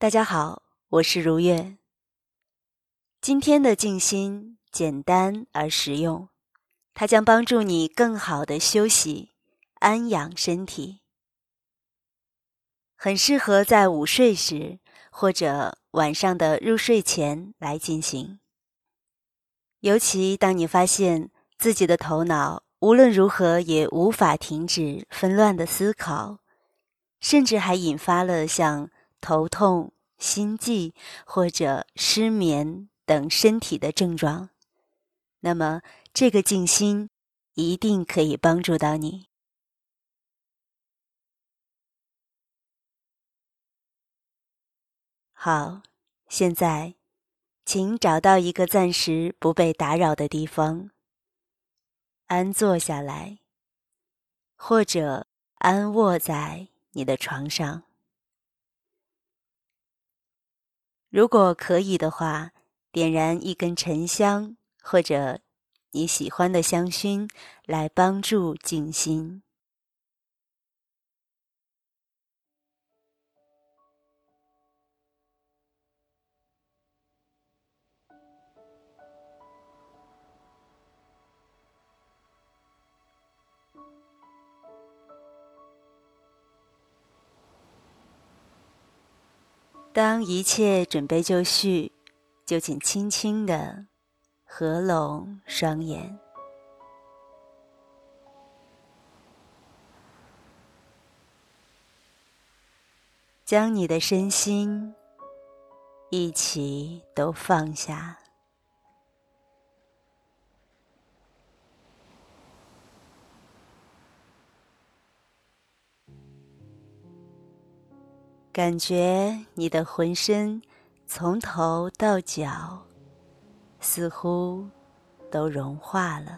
大家好，我是如月。今天的静心简单而实用，它将帮助你更好地休息，安养身体。很适合在午睡时或者晚上的入睡前来进行。尤其当你发现自己的头脑无论如何也无法停止纷乱的思考，甚至还引发了像头痛、心悸或者失眠等身体的症状，那么这个静心一定可以帮助到你。好，现在请找到一个暂时不被打扰的地方，安坐下来，或者安卧在你的床上。如果可以的话，点燃一根沉香或者你喜欢的香薰来帮助静心。当一切准备就绪，就请轻轻地合拢双眼，将你的身心一起都放下。感觉你的浑身从头到脚似乎都融化了，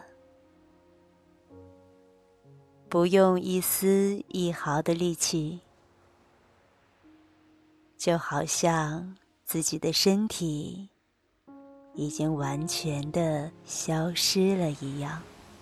不用一丝一毫的力气，就好像自己的身体已经完全的消失了一样。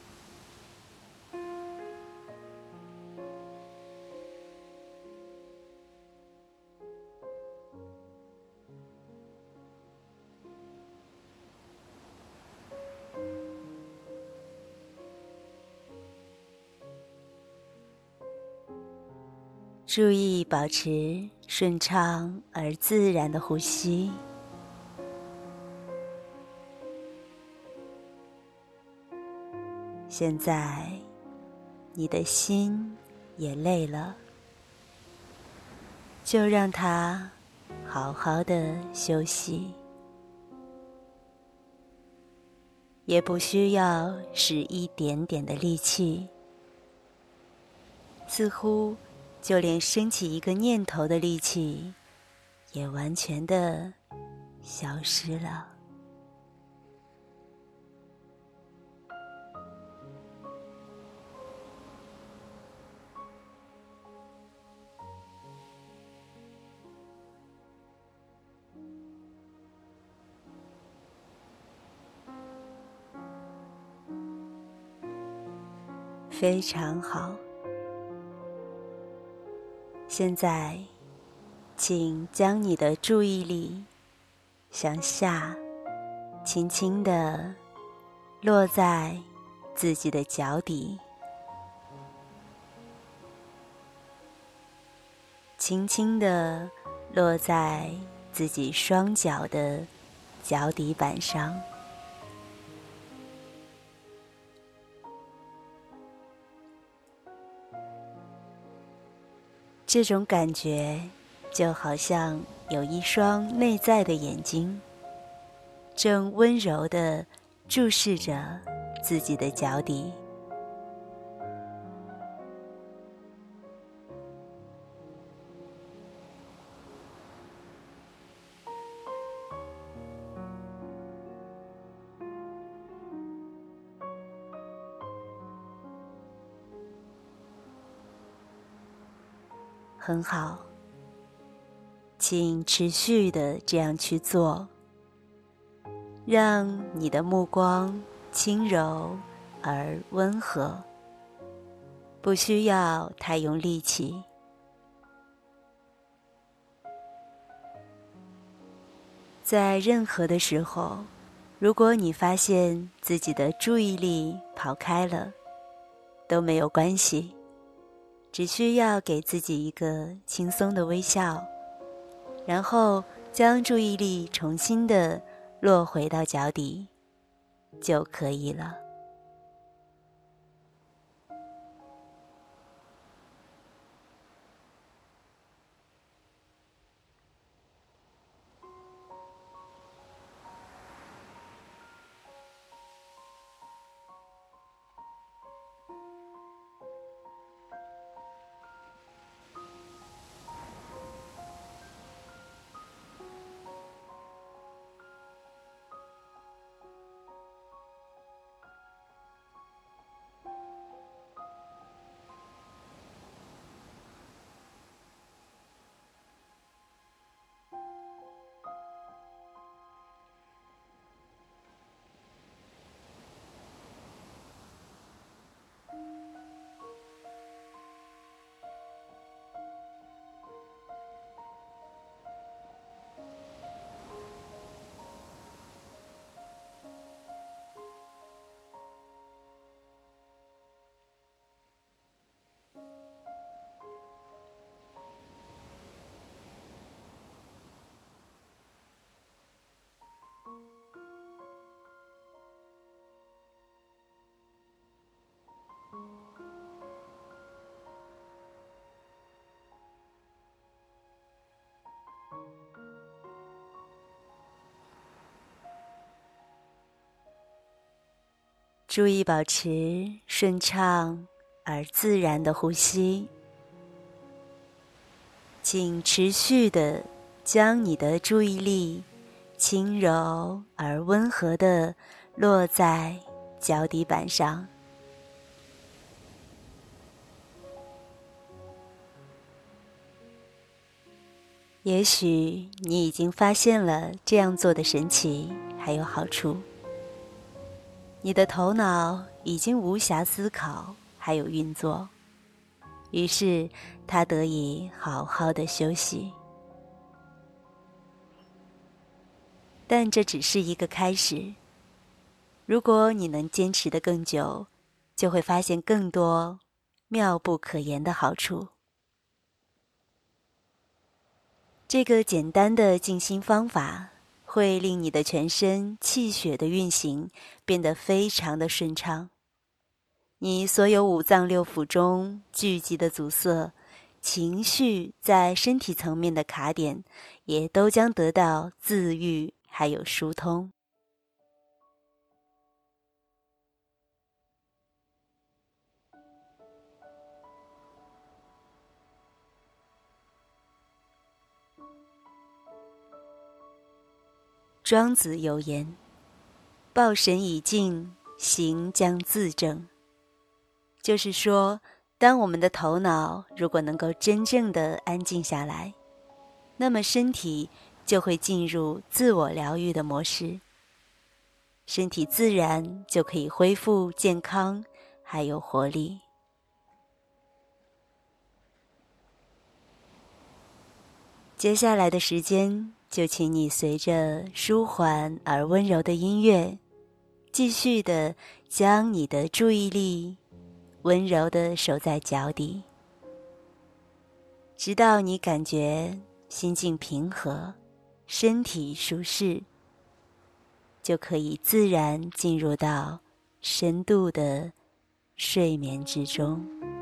注意保持顺畅而自然的呼吸。现在，你的心也累了，就让它好好的休息，也不需要使一点点的力气，似乎就连升起一个念头的力气也完全的消失了。非常好。现在，请将你的注意力向下，轻轻地落在自己的脚底，轻轻地落在自己双脚的脚底板上。这种感觉就好像有一双内在的眼睛，正温柔地注视着自己的脚底。很好，请持续地这样去做，让你的目光轻柔而温和，不需要太用力气。 在任何的时候，如果你发现自己的注意力跑开了，都没有关系，只需要给自己一个轻松的微笑，然后将注意力重新的落回到脚底就可以了。注意保持顺畅而自然的呼吸，请持续地将你的注意力轻柔而温和地落在脚底板上。也许你已经发现了这样做的神奇还有好处。你的头脑已经无暇思考还有运作，于是它得以好好的休息。但这只是一个开始，如果你能坚持得更久，就会发现更多妙不可言的好处。这个简单的静心方法会令你的全身气血的运行变得非常的顺畅，你所有五脏六腑中聚集的阻塞、情绪在身体层面的卡点，也都将得到自愈还有疏通。庄子有言：抱神以静，行将自正。就是说，当我们的头脑如果能够真正的安静下来，那么身体就会进入自我疗愈的模式，身体自然就可以恢复健康还有活力。接下来的时间，就请你随着舒缓而温柔的音乐，继续的将你的注意力温柔地守在脚底，直到你感觉心境平和，身体舒适，就可以自然进入到深度的睡眠之中。